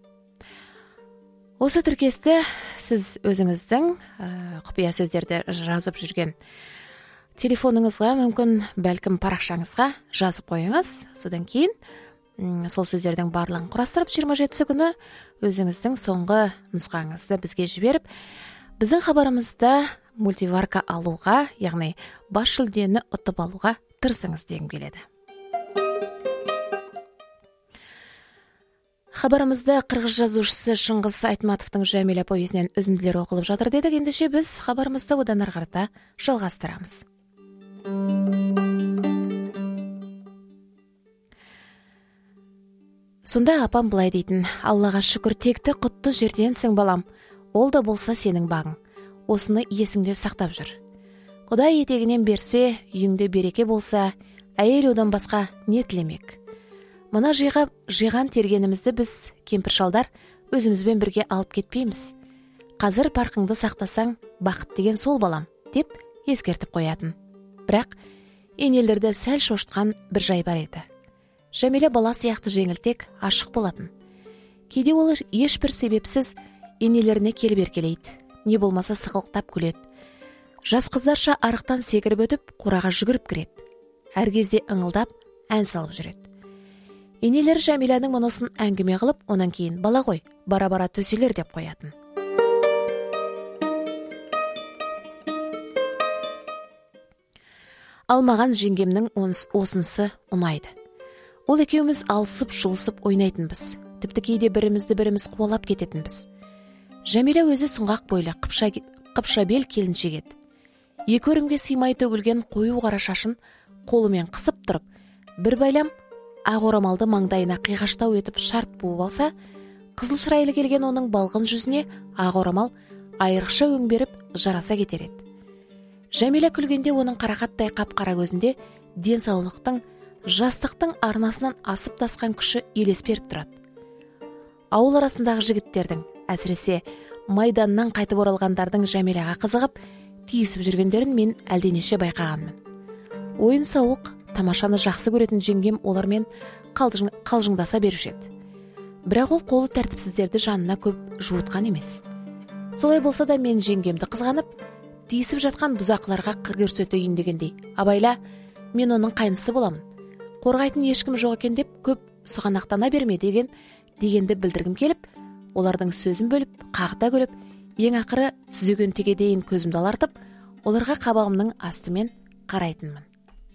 Осы тіркесті сіз өзіңіздің ә, құпия сөздерді жазып жүрген телефоныңызға, мүмкін бәлкім парақшаңызға жазып қойыңыз. Содан кейін сол сөздердің барлығын құрастырып жиырма жетісі күні өзіңіздің соңғы нұсқаңызды бізге жіберіп, біздің хабарымызда мультиварка алуға, яғни бас жүлдені ұтып алуға тырысыңыз дегім келеді. Хабарымызда қырғыз жазушысы Шыңғыс Айтматовтың Жәмила повесінен үзінділер оқылып жатыр дедік. Ендеше біз хабарымызды одан ары қарата жалғастырамыз. Сонда апам былай дейтін: Аллаға шүкір, текті құтты жерденсің балам, ол да болса сенің бағың. Осыны есіңде сақтап жүр. Құдай етегінен берсе, үйіңде береке болса, әйел одан басқа не тілемек? Мына жиға, жиған тергенімізді біз, кемпір-шалдар, өзімізбен бірге алып кетпейміз. Қазір парқыңды сақтасаң, бақыт деген сол балам, деп ескертіп қоятын. Бірақ енелерді сәл шошытқан бір жай бар еді. Жәмила бала сияқты жеңілтек, ашық болатын. Кейде ол ешбір себепсіз енелеріне келіп еркелейді, не болмаса сықылықтап күледі. Жас қыздарша арықтан секіріп өтіп, қораға жүгіріп кіреді. Әр кезде ыңылдап, ән салып жүреді. Енелері Жәмиланың мұнысын әңгіме қылып, онан кейін бала ғой, бара-бара төселер деп қоятын. Алмаған жеңгемнің осынысы ұнайды. Ол екеуміз алысып, жұлысып ойнайтынбыз. Тіпті кейде бірімізді біріміз қуалап кететінбіз. Жәмила өзі сұңғақ бойлы, қыпша, қыпша бел келіншек еді. Екі өрімге сыймай төгілген қою қара шашын қолымен қысып тұрып, бір байлам ақ орамалды маңдайына қиғаштау етіп шарт буып алса, қызыл шырайлы келген оның балғын жүзіне ақ орамал айрықша өң беріп жараса кетер еді. Жәмила күлгенде оның қарақаттай қап-қара көзінде денсаулықтың, жастықтың арнасынан асып тасқан күші елес беріп тұрады. Ауыл арасындағы жігіттердің, әсіресе майданнан қайтып оралғандардың Жәмилаға қызығып, тиісіп жүргендерін мен әлденеше байқағанмын. Ойын сауық, тамашаны жақсы көретін жеңгем олармен қалжың, қалжыңдаса беруші еді. Бірақ ол қолы тәртіпсіздерді жанына көп жуытқан емес. Солай болса да мен жеңгемді қызғанып, тиісіп жатқан бұзақыларға қыр көрсетейін дегендей, абайла, мен оның қайнысы боламын. Қорғайтын ешкім жоқ екен деп көп сұғанақтана берме деген дегенді білдіргім келіп, олардың сөзін бөліп, қағыта күліп, ең ақыры сүзеген теге дейін көзімді алартып, оларға қабағымның астымен қарайтынмын.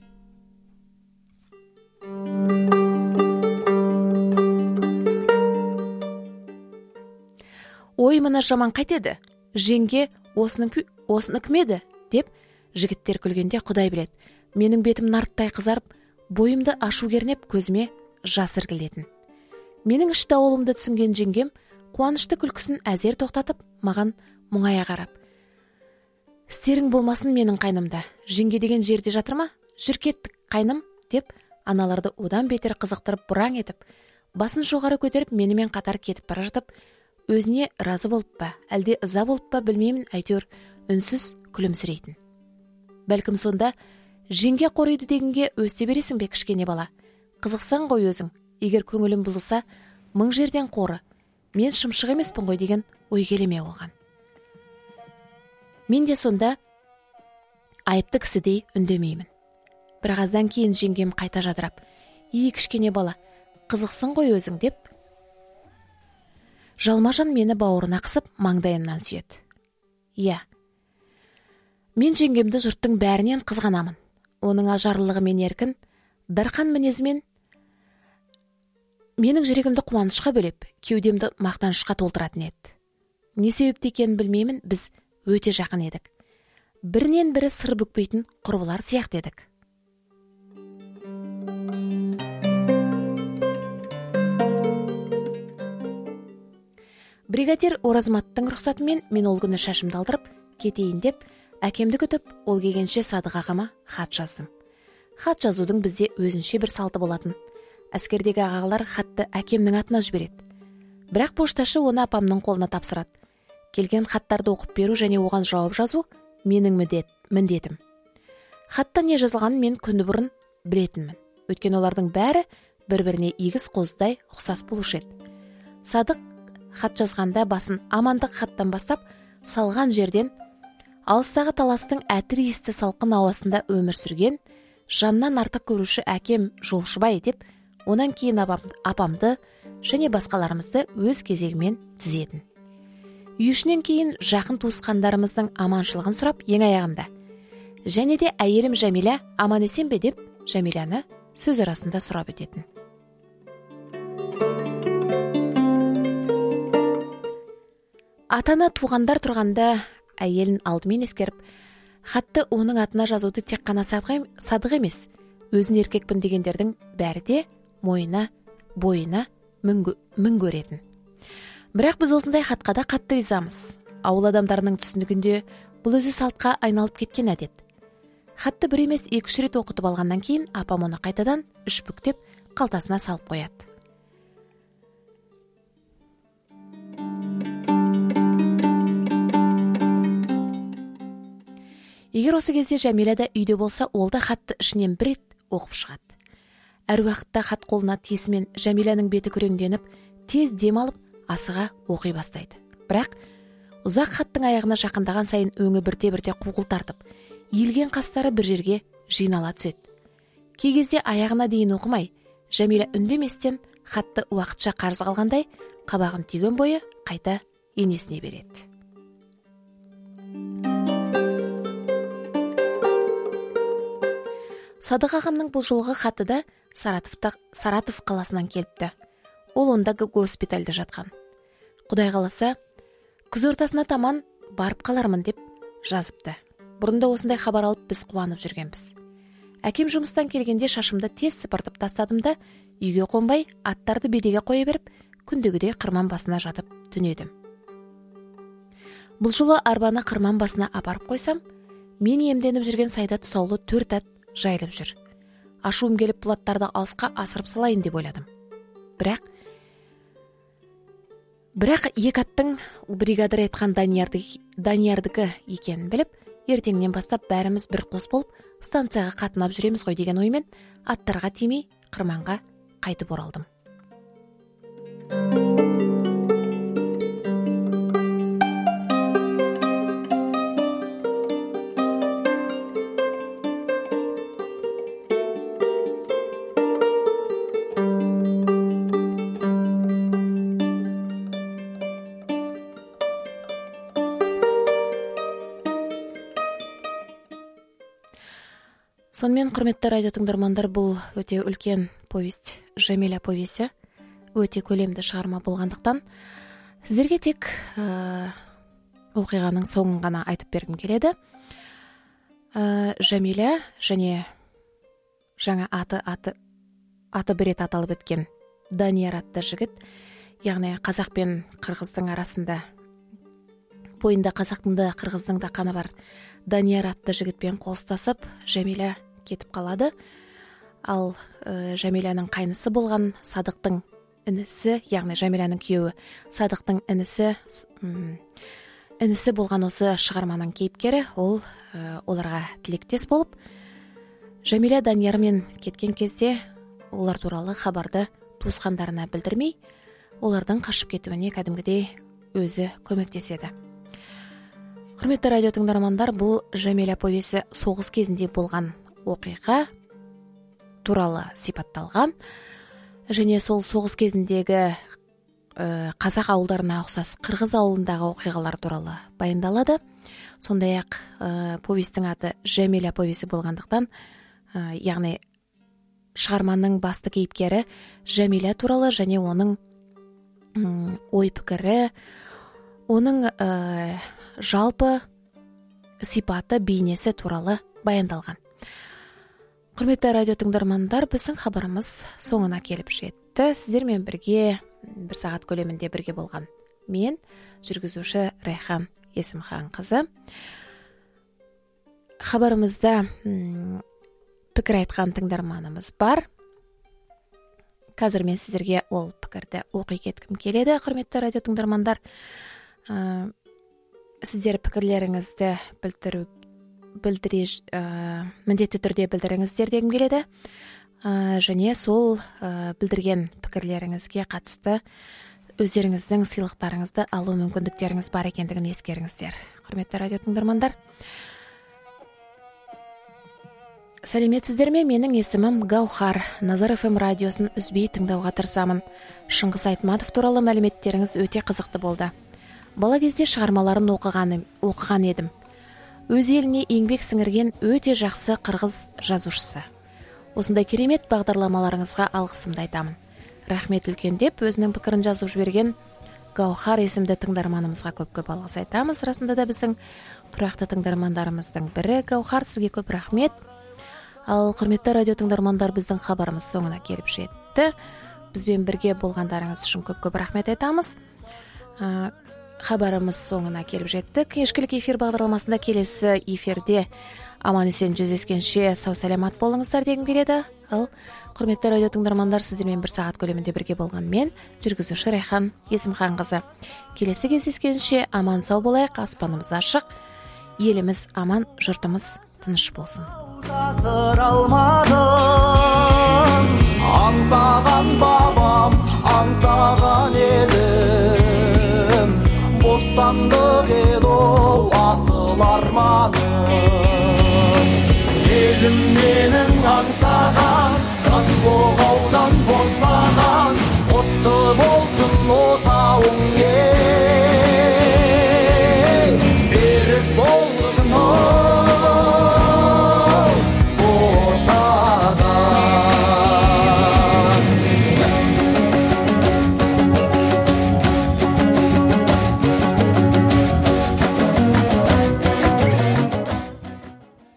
Ой, мына жаман қайтеді? Жеңге осының осыны кім еді? Деп жігіттер күлгенде құдай біледі. Менің бетім нарттай қызарып, бойымды ашу кернеп, көзіме жас іркілетін. Менің іш дауылымды түсінген жеңгем қуанышты күлкісін әзер тоқтатып, маған мұңая қарап: "Істерің болмасын менің қайнымда. Жеңге деген жерде жатыр ма? Жүр кеттік, қайным", деп аналарды одан бетер қызықтырып бұраң етіп, басын жоғары көтеріп менімен қатар кетіп бара жатып, өзіне разы болып па, әлде ыза болып па білмеймін, әйтеуір үнсіз күлімсірейтін. Бәлкім сонда жеңге қориды дегенге өсте бересің бе, кішкене бала? Қызықсан ғой өзің. Егер көңілім бұзылса, мың жерден қоры. Мен шымшық емеспін ғой деген ой келеме оған. Мен де сонда айыпты кісідей үндемеймін. Бір аздан кейін жеңгем қайта жадырап: "Ей, кішкене бала, қызықсын ғой өзің", деп жалмажан мені бауырына қысып маңдайымнан сүйеді. Иә, мен жеңгемді жұрттың бәрінен қызғанамын. Оның ажарлылығы мен еркін, дарқан мінезімен менің жүрегімді қуанышқа бөлеп, кеудемді мақтанышқа толтыратын еді. Не себепті екенін білмеймін, біз өте жақын едік. Бірінен бірі сыр бүкпейтін құрбылар сияқты едік. Бригадир Оразматтың рұқсатымен мен ол күні шашымды алдырып кетейін деп, әкемді күтіп, ол келгенше Садық ағама хат жаздым. Хат жазудың бізде өзінше бір салты болатын. Әскердегі ағалар хатты әкемнің атына жібереді. Бірақ пошташы оны апамның қолына тапсырады. Келген хаттарды оқып беру және оған жауап жазу менің міндет, міндетім. Хатта не жазылғанын мен күні бұрын білетінмін. Өйткені олардың бәрі бір-біріне егіз қоздай ұқсас болушы еді. Садық хат жазғанда басын амандық хаттан бастап, салған жерден алыстағы таластың әтір иісті салқын ауасында өмір сүрген, жаннан артық көруші әкем Жолшыбай деп, онан кейін апамды, апамды және басқаларымызды өз кезегімен тізетін. Үй ішінен кейін жақын туысқандарымыздың аманшылығын сұрап, ең аяғында: "Және де әйелім Жәмила аман есен бе?" деп Жәмиланы сөз арасында сұрап өтетін. Атаны туғандар тұрғанда әйелін алдымен ескеріп, хатты оның атына жазуды тек қана Садық емес, өзін еркекпін дегендердің бәрі де мойына, бойына мін көретін. Бірақ біз осындай хатқа да қатты ризамыз. Ауыл адамдарының түсінігінде бұл өзі салтқа айналып кеткен әдет. Хатты бір емес екі-үш рет оқытып алғаннан кейін апам оны қайтадан үш бүктеп қалтасына салып қояды. Егер осы кезде Жәмила да үйде болса, ол да хатты ішінен бір рет оқып шығады. Әр уақытта хат қолына тиісімен Жәмиланың беті күреңденіп, тез дем алып, асыға оқи бастайды. Бірақ ұзақ хаттың аяғына жақындаған сайын өңі бірте-бірте қуғыл тартып, иілген қастары бір жерге жинала түседі. Кей кезде аяғына дейін оқымай, Жәмила үндеместен хатты уақытша қарыз қалғандай, қабағын түйген бойы қайта енесіне береді. Садық ағамның бұл жолғы хаты да Саратов қаласынан келіпті. Ол ондағы госпитальда жатқан. Құдай қаласа, күз ортасына таман барып қалармын деп жазыпты. Бұрында осындай хабар алып біз қуанып жүргенбіз. Әкем жұмыстан келгенде шашымды тез сыпыртып тастадым да, үйге қонбай, аттарды бедеге қоя беріп, күндегідей қырман басына жатып түнедім. Бұл жолы арбаны қырман басына апарып қойсам, мен емденіп жүрген сайда тұсаулы төрт ат жайылып жүр. Ашуым келіп бұл аттарды алысқа асырып салайын деп ойладым. Бірақ Бірақ екі аттың бригадир айтқан Даниярдікі екенін біліп, ертеңнен бастап бәріміз бір қос болып станцияға қатынап жүреміз ғой деген оймен аттарға тимей қырманға қайтып оралдым. Сонымен, құрметті радио тыңдармандар, бұл өте үлкен повесть, Жәмила повесі, өте көлемді шығарма болғандықтан, сіздерге тек ә, оқиғаның соңын ғана айтып бергім келеді. Ә, Жәмила және жаңа аты аты аты бір рет аталып өткен Данияр атты жігіт, яғни қазақ пен қырғыздың арасында, бойында қазақтың да қырғыздың да қаны бар Данияр атты жігітпен қол ұстасып, Жәмила кетіп қалады. Ал ә, Жәмиланың қайнысы болған Садықтың інісі, яғни Жәмиланың күйеуі Садықтың інісі м, інісі болған осы шығарманың кейіпкері, ол ә, оларға тілектес болып, Жәмила Даниярмен кеткен кезде олар туралы хабарды туысқандарына білдірмей, олардың қашып кетуіне кәдімгідей өзі көмектеседі. Құрметті радио тыңдармандар, бұл Жәмила повесі соғыс кезінде болған оқиға туралы сипатталған, және сол соғыс кезіндегі ә, қазақ ауылдарына ұқсас қырғыз ауылындағы оқиғалар туралы баяндалады. Сондай-ақ ә, повестің аты Жәмила повесі болғандықтан, ә, яғни шығарманың басты кейіпкері Жәмила туралы және оның м, ой пікірі, оның ә, жалпы сипаты, бейнесі туралы баяндалған. Құрметті радио тыңдармандар, біздің хабарымыз соңына келіп жетті. Сіздермен бірге бір сағат көлемінде бірге болған мен, жүргізуші Райхан Есімхан қызы. Хабарымызда м, пікір айтқан тыңдарманымыз бар. Қазір мен сіздерге ол пікірді оқи кеткім келеді. Құрметті радио тыңдармандар, ә, сіздер пікірлеріңізді білдіру білдіре ә, міндетті түрде білдіріңіздер дегім келеді. Ә, және сол ә, білдірген пікірлеріңізге қатысты өздеріңіздің сыйлықтарыңызды алу мүмкіндіктеріңіз бар екендігін ескеріңіздер. Құрметті радио тыңдармандар, сәлеметсіздер ме? Менің есімім Гаухар. Назар эф эм радиосын үзбей тыңдауға тырысамын. Шыңғыс Айтматов туралы мәліметтеріңіз өте қызықты болды. Бала кезде шығармаларын оқыған, оқыған едім. Өз еліне еңбек сіңірген өте жақсы қырғыз жазушысы. Осындай керемет бағдарламаларыңызға алғысымды айтамын. Рахмет үлкен деп өзінің пікірін жазып жіберген Гаухар есімді тыңдарманымызға көп-көп алғыс айтамыз. Расында да біздің тұрақты тыңдармандарымыздың бірі Гаухар, сізге көп рахмет. Ал құрметті радио тыңдармандар, біздің хабарымыз соңына келіп жетті. Бізбен бірге болғандарыңыз үшін көп-көп рахмет айтамыз. Ә, хабарымыз соңына келіп жетті. Кешкілік эфир бағдарламасында келесі эфирде аман-есен жүздескенше сау саламат болыңыздар дегім келеді. Ал құрметті радио тыңдармандар, сіздермен бір сағат көлемінде бірге болған мен, жүргізуші Райхан Есімхан қызы. Келесі кездескенше аман сау болайық, аспанымыз ашық, еліміз аман, жұртымыз тыныш болсын. Сасыр алмадым, аңсаған бабам, аңсаған елім, бостандық еді ол асыл арманым. Елім менің аңсаған қыз болған